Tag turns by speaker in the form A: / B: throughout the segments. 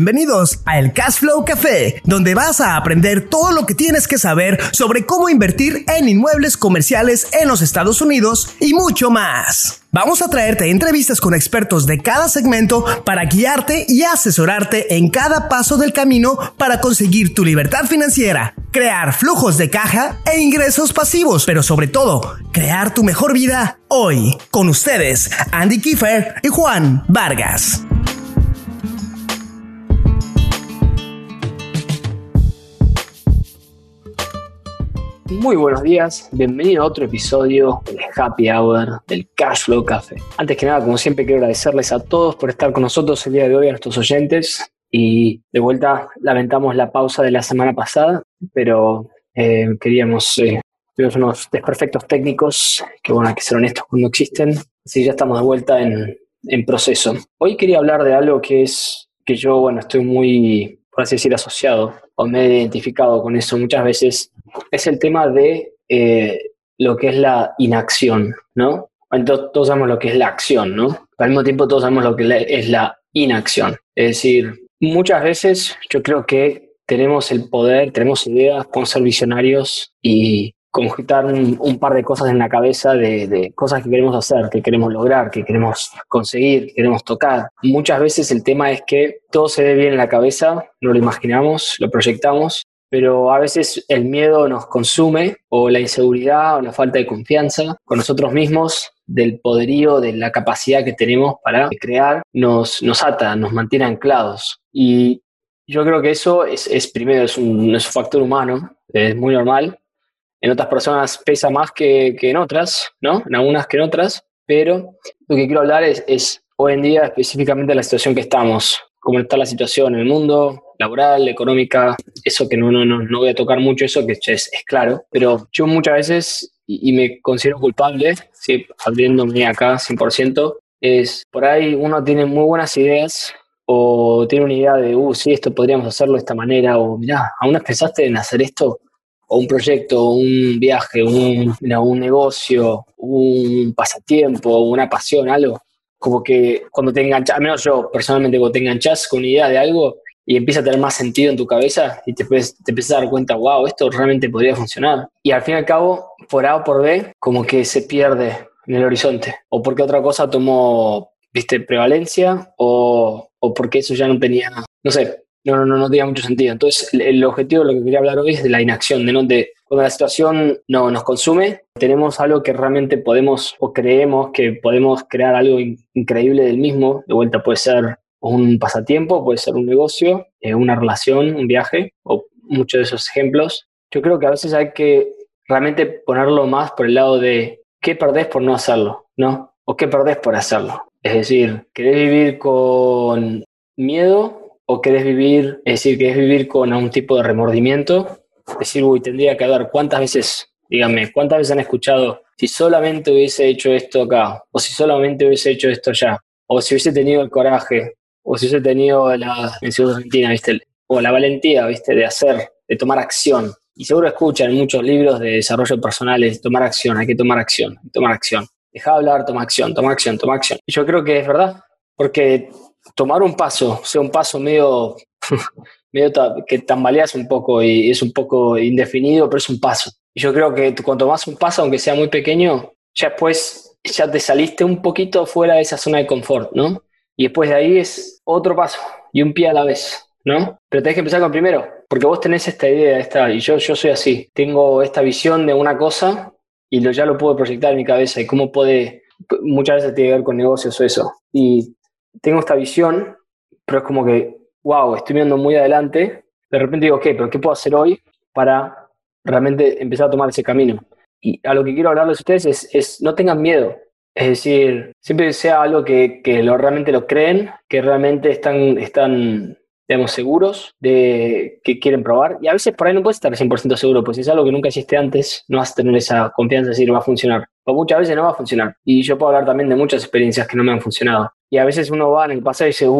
A: bienvenidos a el Cashflow Café, donde vas a aprender todo lo que tienes que saber sobre cómo invertir en inmuebles comerciales en los Estados Unidos y mucho más. Vamos a traerte entrevistas con expertos de cada segmento para guiarte y asesorarte en cada paso del camino para conseguir tu libertad financiera, crear flujos de caja e ingresos pasivos, pero sobre todo, crear tu mejor vida hoy. Con ustedes, Andy Kiefer y Juan Vargas.
B: Muy buenos días, bienvenido a otro episodio del Happy Hour del Cashflow Café. Antes que nada, como siempre, quiero agradecerles a todos por estar con nosotros el día de hoy, a nuestros oyentes. Y de vuelta, lamentamos la pausa de la semana pasada, pero tuvimos unos desperfectos técnicos que, bueno, hay que ser honestos cuando existen. Así ya estamos de vuelta en proceso. Hoy quería hablar de algo que yo, bueno, estoy muy, por así decir, asociado o me he identificado con eso muchas veces. Es el tema de lo que es la inacción, ¿no? Entonces, todos sabemos lo que es la acción, ¿no? Pero al mismo tiempo todos sabemos lo que es la inacción. Es decir, muchas veces yo creo que tenemos el poder, tenemos ideas, podemos ser visionarios y conjuntar un par de cosas en la cabeza de cosas que queremos hacer, que queremos lograr, que queremos conseguir, que queremos tocar. Muchas veces el tema es que todo se ve bien en la cabeza, no lo imaginamos, lo proyectamos, pero a veces el miedo nos consume, o la inseguridad, o la falta de confianza con nosotros mismos, del poderío, de la capacidad que tenemos para crear, nos ata, nos mantiene anclados. Y yo creo que eso primero, es un factor humano, es muy normal. En otras personas pesa más que en otras, ¿no? En algunas que en otras, pero lo que quiero hablar es hoy en día específicamente la situación que estamos, cómo está la situación en el mundo, laboral, económica, eso que no voy a tocar mucho, eso que es claro, pero yo muchas veces, y me considero culpable, ¿sí? Abriéndome acá 100%, es por ahí uno tiene muy buenas ideas o tiene una idea de, sí, esto podríamos hacerlo de esta manera, o mirá, ¿aún no pensaste en hacer esto? O un proyecto, un viaje, un negocio, un pasatiempo, una pasión, algo. Como que cuando te enganchas, al menos yo personalmente, cuando te enganchas con una idea de algo y empieza a tener más sentido en tu cabeza y te empiezas a dar cuenta, wow, esto realmente podría funcionar. Y al fin y al cabo, por A o por B, como que se pierde en el horizonte. O porque otra cosa tomó, prevalencia, o porque eso ya no tenía, no sé, no tenía mucho sentido. Entonces, el objetivo de lo que quería hablar hoy es de la inacción, de cuando la situación nos consume, tenemos algo que realmente podemos o creemos que podemos crear algo increíble del mismo. De vuelta puede ser un pasatiempo, puede ser un negocio, una relación, un viaje, o muchos de esos ejemplos. Yo creo que a veces hay que realmente ponerlo más por el lado de qué perdés por no hacerlo, ¿no? O qué perdés por hacerlo. Es decir, ¿querés vivir con miedo? ¿O querés vivir con algún tipo de remordimiento? Decir, tendría que haber, ¿cuántas veces han escuchado, si solamente hubiese hecho esto acá, o si solamente hubiese hecho esto allá, o si hubiese tenido el coraje, o si hubiese tenido en Ciudad Argentina, o la valentía, de tomar acción? Y seguro escuchan muchos libros de desarrollo personal, tomar acción, hay que tomar acción, tomar acción. Deja de hablar, toma acción, toma acción, toma acción. Y yo creo que es verdad, porque tomar un paso, sea un paso medio que tambaleas un poco y es un poco indefinido, pero es un paso. Y yo creo que cuando tomas un paso, aunque sea muy pequeño, ya después ya te saliste un poquito fuera de esa zona de confort, ¿no? Y después de ahí es otro paso y un pie a la vez, ¿no? Pero tenés que empezar con el primero, porque vos tenés esta idea, y yo soy así, tengo esta visión de una cosa y ya lo puedo proyectar en mi cabeza y cómo muchas veces tiene que ver con negocios o eso. Y tengo esta visión, pero es como que, wow, estoy viendo muy adelante. De repente digo, ¿pero qué puedo hacer hoy para realmente empezar a tomar ese camino? Y a lo que quiero hablarles a ustedes es no tengan miedo. Es decir, siempre sea algo que realmente lo creen, que realmente están digamos, seguros de que quieren probar. Y a veces por ahí no puedes estar 100% seguro, pues si es algo que nunca hiciste antes, no vas a tener esa confianza de decir va a funcionar. O muchas veces no va a funcionar. Y yo puedo hablar también de muchas experiencias que no me han funcionado. Y a veces uno va en el pasado y dice,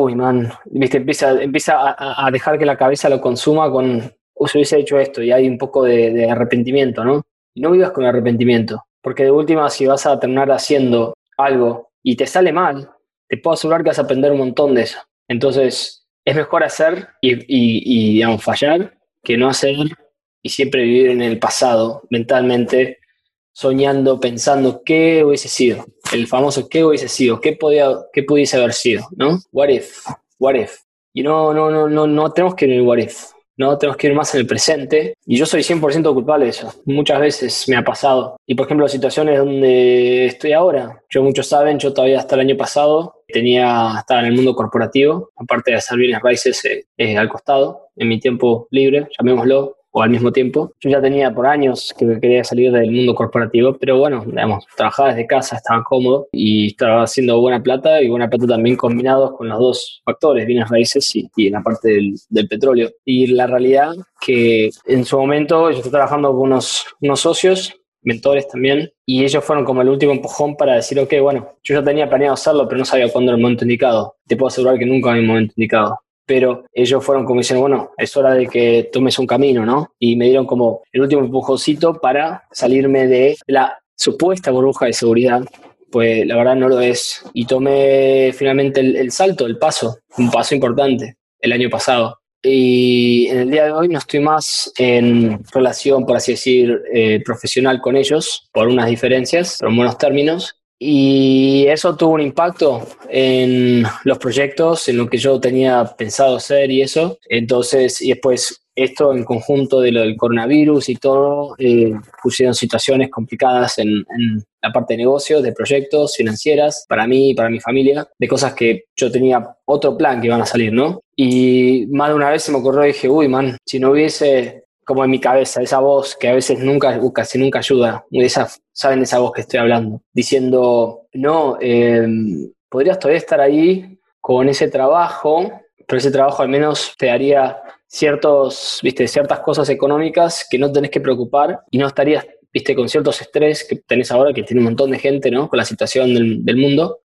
B: empieza a dejar que la cabeza lo consuma con, si hubiese hecho esto, y hay un poco de arrepentimiento, ¿no? Y no vivas con arrepentimiento, porque de última, si vas a terminar haciendo algo y te sale mal, te puedo asegurar que vas a aprender un montón de eso. Entonces, es mejor hacer y digamos, fallar que no hacer y siempre vivir en el pasado mentalmente, soñando, pensando qué hubiese sido. El famoso qué hubiese sido, qué pudiese haber sido, ¿no? What if. Y no tenemos que ir en el what if. No, tenemos que ir más en el presente. Y yo soy 100% culpable de eso. Muchas veces me ha pasado. Y por ejemplo, situaciones donde estoy ahora. Muchos saben, yo todavía hasta el año pasado estaba en el mundo corporativo, aparte de hacer bienes raíces al costado, en mi tiempo libre, llamémoslo, o al mismo tiempo. Yo ya tenía por años que quería salir del mundo corporativo, pero bueno, digamos, trabajaba desde casa, estaba cómodo y estaba haciendo buena plata y buena plata también combinados con los dos factores, bienes raíces y la parte del petróleo. Y la realidad que en su momento yo estoy trabajando con unos socios, mentores también, y ellos fueron como el último empujón para decir, ok, bueno, yo ya tenía planeado hacerlo, pero no sabía cuándo era el momento indicado. Te puedo asegurar que nunca hay un momento indicado. Pero ellos fueron como diciendo, bueno, es hora de que tomes un camino, ¿no? Y me dieron como el último empujoncito para salirme de la supuesta burbuja de seguridad, pues la verdad no lo es. Y tomé finalmente el salto, el paso, un paso importante el año pasado. Y en el día de hoy no estoy más en relación, por así decir, profesional con ellos, por unas diferencias, pero en buenos términos. Y eso tuvo un impacto en los proyectos, en lo que yo tenía pensado hacer y eso. Entonces, y después esto en conjunto de lo del coronavirus y todo, pusieron situaciones complicadas en la parte de negocios, de proyectos, financieras, para mí y para mi familia, de cosas que yo tenía otro plan que iban a salir, ¿no? Y más de una vez se me ocurrió y dije, uy, man, si no hubiese como en mi cabeza, esa voz que a veces casi nunca ayuda, saben de esa voz que estoy hablando, diciendo, no, podrías todavía estar ahí con ese trabajo, pero ese trabajo al menos te daría ciertas cosas económicas que no tenés que preocupar y no estarías, con ciertos estrés que tenés ahora, que tiene un montón de gente, ¿no? Con la situación del mundo,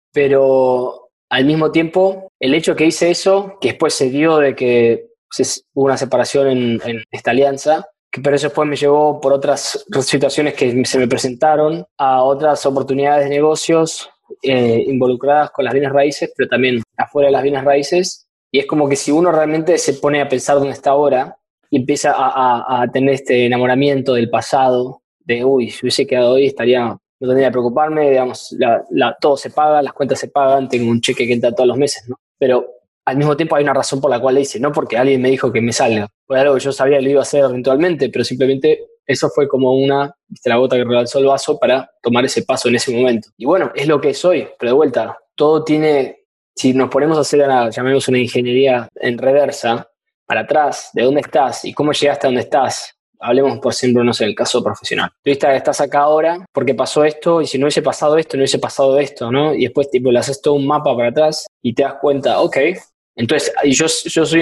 B: pero al mismo tiempo, el hecho que hice eso, que después se dio de que hubo una separación en esta alianza, pero eso después me llevó por otras situaciones que se me presentaron a otras oportunidades de negocios involucradas con las bienes raíces, pero también afuera de las bienes raíces. Y es como que si uno realmente se pone a pensar dónde está ahora y empieza a tener este enamoramiento del pasado, de uy, si hubiese quedado hoy no tendría que preocuparme, digamos, todo se paga, las cuentas se pagan, tengo un cheque que entra todos los meses, ¿no? Pero al mismo tiempo hay una razón por la cual le hice, no porque alguien me dijo que me salga, fue algo que yo sabía que lo iba a hacer eventualmente, pero simplemente eso fue como la gota que rebalsó el vaso para tomar ese paso en ese momento. Y bueno, es lo que soy, pero de vuelta, todo tiene, si nos ponemos a hacer llamemos una ingeniería en reversa, para atrás, de dónde estás y cómo llegaste a donde estás. Hablemos por ejemplo, no sé, el caso profesional. Tú estás acá ahora porque pasó esto y si no hubiese pasado esto, no hubiese pasado esto, ¿no? Y después le haces todo un mapa para atrás y te das cuenta, ok. Entonces, yo soy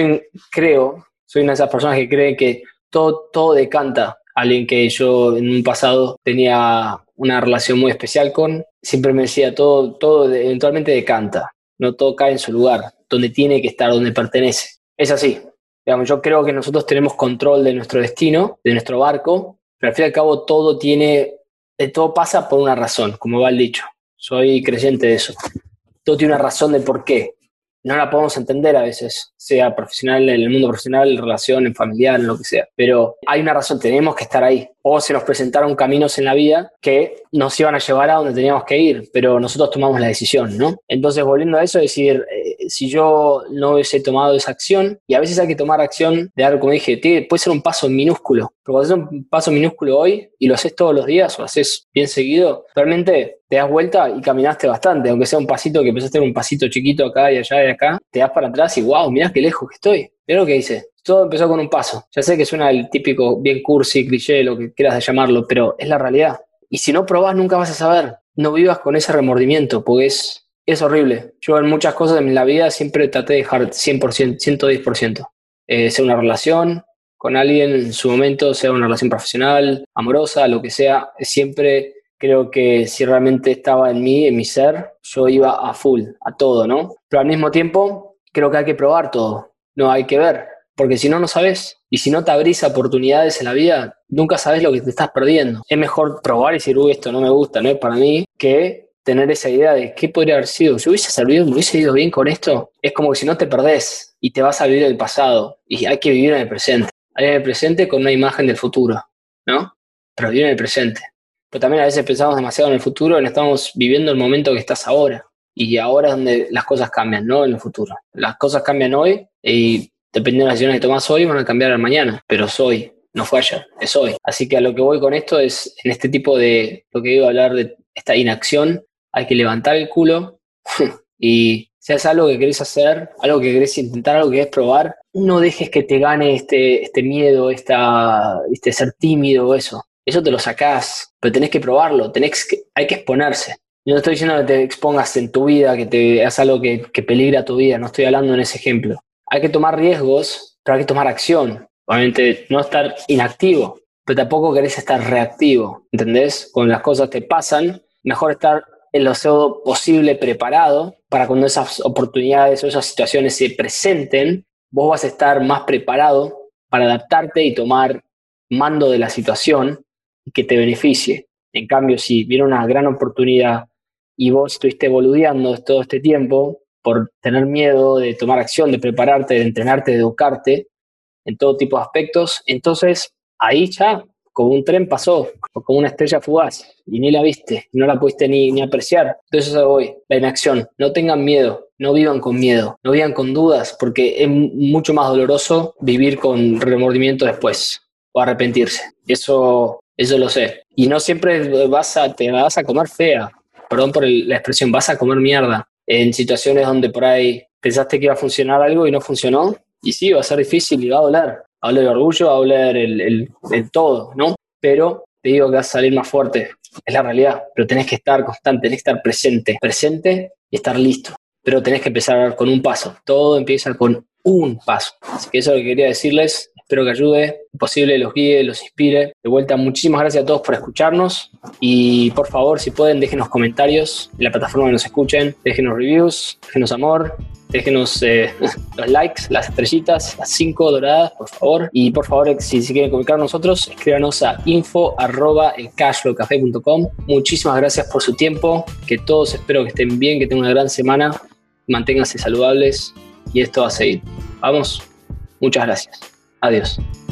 B: una de esas personas que cree que todo decanta. Alguien que yo en un pasado tenía una relación muy especial con, siempre me decía, todo eventualmente decanta. No todo cae en su lugar, donde tiene que estar, donde pertenece. Es así. Digamos, yo creo que nosotros tenemos control de nuestro destino, de nuestro barco, pero al fin y al cabo todo pasa por una razón, como va el dicho. Soy creyente de eso. Todo tiene una razón de por qué. No la podemos entender a veces, sea profesional, en el mundo profesional, en relación, en familiar, en lo que sea. Pero hay una razón, tenemos que estar ahí. O se nos presentaron caminos en la vida que nos iban a llevar a donde teníamos que ir, pero nosotros tomamos la decisión, ¿no? Entonces, volviendo a eso, decir, si yo no hubiese tomado esa acción, y a veces hay que tomar acción de algo, como dije, puede ser un paso minúsculo, pero cuando haces un paso minúsculo hoy y lo haces todos los días o lo haces bien seguido, realmente te das vuelta y caminaste bastante, aunque sea un pasito que empezaste con un pasito chiquito acá y allá y acá, te das para atrás y wow, mirá qué lejos que estoy. Mirá lo que hice. Todo empezó con un paso. Ya sé que suena el típico bien cursi, cliché, lo que quieras de llamarlo, pero es la realidad. Y si no probás, nunca vas a saber. No vivas con ese remordimiento, porque es horrible. Yo en muchas cosas en la vida siempre traté de dejar 100%, 110%. Sea una relación con alguien en su momento, sea una relación profesional, amorosa, lo que sea, siempre creo que si realmente estaba en mí, en mi ser, yo iba a full, a todo, ¿no? Pero al mismo tiempo, creo que hay que probar todo. No hay que ver, porque si no, no sabes. Y si no te abrís a oportunidades en la vida, nunca sabes lo que te estás perdiendo. Es mejor probar y decir, uy, esto no me gusta, no es para mí, que tener esa idea de qué podría haber sido. Si hubiese servido, me hubiese ido bien con esto. Es como que si no te perdés y te vas a vivir el pasado. Y hay que vivir en el presente. Hay en el presente con una imagen del futuro, ¿no? Pero vivir en el presente. Pero también a veces pensamos demasiado en el futuro y no estamos viviendo el momento que estás ahora. Y ahora es donde las cosas cambian, no en el futuro. Las cosas cambian hoy y dependiendo de las decisiones que tomas hoy van a cambiar al mañana. Pero es hoy, no fue ayer, es hoy. Así que a lo que voy con esto es, en este tipo de, lo que iba a hablar de esta inacción, hay que levantar el culo y si es algo que querés hacer, algo que querés intentar, algo que querés probar, no dejes que te gane este miedo, este ser tímido o eso. Eso te lo sacás, pero tenés que probarlo, hay que exponerse. Yo no estoy diciendo que te expongas en tu vida, que te hagas algo que peligra tu vida, no estoy hablando en ese ejemplo. Hay que tomar riesgos, pero hay que tomar acción. Obviamente no estar inactivo, pero tampoco querés estar reactivo, ¿entendés? Cuando las cosas te pasan, mejor estar en lo pseudo posible preparado para cuando esas oportunidades o esas situaciones se presenten, vos vas a estar más preparado para adaptarte y tomar mando de la situación y que te beneficie. En cambio, si viene una gran oportunidad y vos estuviste boludeando todo este tiempo por tener miedo de tomar acción, de prepararte, de entrenarte, de educarte en todo tipo de aspectos, entonces ahí ya como un tren pasó, o como una estrella fugaz, y ni la viste, no la pudiste ni apreciar. Entonces eso voy, la inacción. No tengan miedo, no vivan con miedo, no vivan con dudas, porque es mucho más doloroso vivir con remordimiento después, o arrepentirse. Eso lo sé. Y no siempre te vas a comer fea, perdón por la expresión, vas a comer mierda. En situaciones donde por ahí pensaste que iba a funcionar algo y no funcionó, y sí, va a ser difícil y va a doler. Va a doler el orgullo, va a doler el todo, ¿no? Pero te digo que vas a salir más fuerte. Es la realidad. Pero tenés que estar constante, tenés que estar presente y estar listo. Pero tenés que empezar con un paso. Todo empieza con un paso. Así que eso es lo que quería decirles. Espero que ayude, si posible los guíe, los inspire. De vuelta, muchísimas gracias a todos por escucharnos. Y por favor, si pueden, déjenos comentarios en la plataforma que nos escuchen. Déjenos reviews, déjenos amor. Déjenos los likes, las estrellitas, las 5 doradas, por favor. Y por favor, si quieren comunicar con nosotros, escríbanos a info@elcashflowcafe.com. Muchísimas gracias por su tiempo. Que todos espero que estén bien, que tengan una gran semana. Manténganse saludables y esto va a seguir. Vamos. Muchas gracias. Adiós.